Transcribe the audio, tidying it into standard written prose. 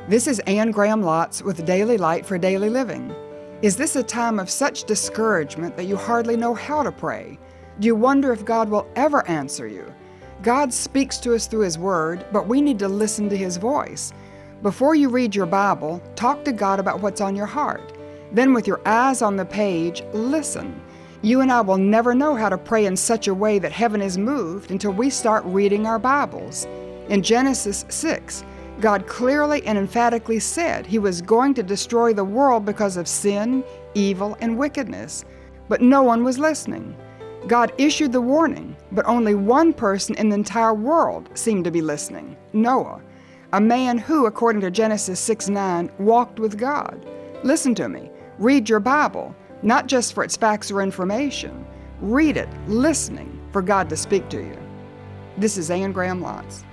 This is Anne Graham Lotz with Daily Light for Daily Living. Is this a time of such discouragement that you hardly know how to pray? Do you wonder if God will ever answer you? God speaks to us through His Word, but we need to listen to His voice. Before you read your Bible, talk to God about what's on your heart. Then with your eyes on the page, listen. You and I will never know how to pray in such a way that heaven is moved until we start reading our Bibles. In Genesis 6, God clearly and emphatically said He was going to destroy the world because of sin, evil, and wickedness. But no one was listening. God issued the warning, but only one person in the entire world seemed to be listening, Noah, a man who, according to Genesis 6:9, walked with God. Listen to me. Read your Bible, not just for its facts or information. Read it, listening for God to speak to you. This is Anne Graham Lotz.